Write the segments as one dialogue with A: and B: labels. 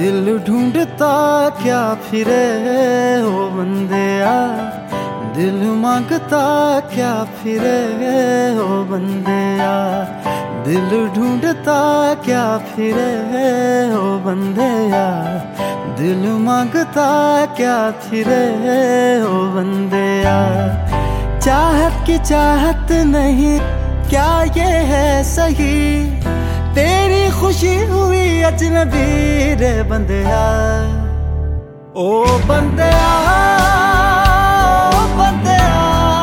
A: दिल ढूंढता क्या फिरे ओ बंदिया, दिल मांगता क्या फिरे ओ बंदिया, दिल ढूंढता क्या फिरे ओ बंदिया, दिल मांगता क्या फिरे ओ बंदिया। चाहत की चाहत नहीं क्या ये है सही, तेरी खुशी हुई अजनबी रे बंदिया। ओ बंदिया ओ बंदिया,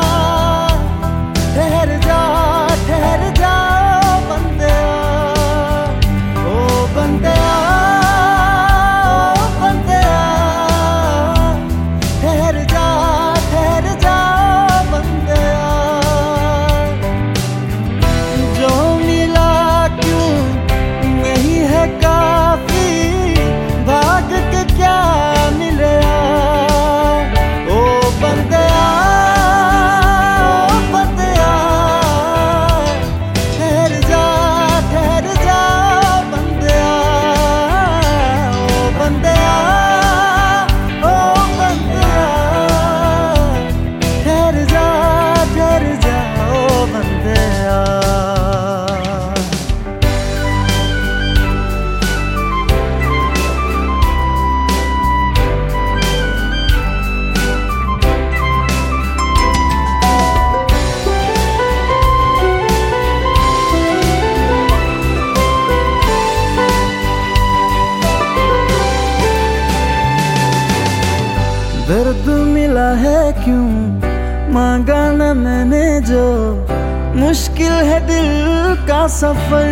A: ठहर जा बंदिया। ओ बंदिया ओ बंदिया, ठहर जा बंदिया। जो मिला क्यों नहीं है काफी, भाग के क्या मिला। ओ बंदिया ठहर जा बंदिया। ओ बंदिया ठहर जा ओ बंदिया। दर्द मिला है क्यों मांगा न मैंने जो, मुश्किल है दिल का सफर।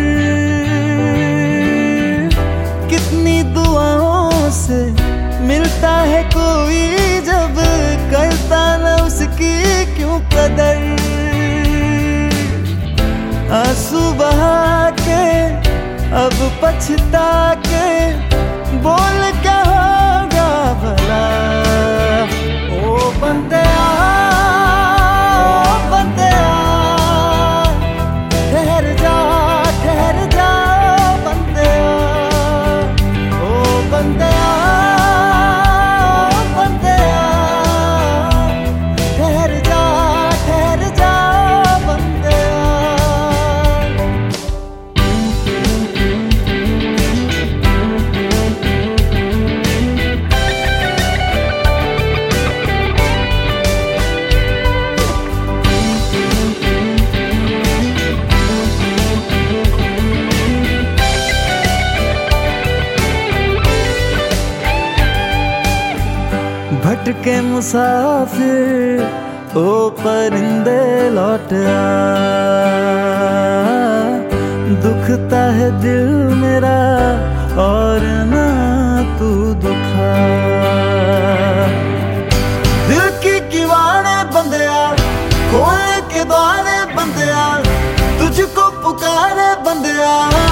A: कितनी दुआओं से मिलता है कोई, जब करता न उसकी क्यों कदर। आंसू बहा के अब पछता के बोल क्या होगा भला। ओ बंदिया ठहर जा बंदिया। ओ बंदिया ठहर जा बंदिया। भटके मुसाफिर ओ परिंदे लौट आ, दुखता है दिल मेरा और ना तू दुखा। दिल की किवाड़े बंदिया खोल के द्वारे बंदिया, तुझको पुकारे बंदिया।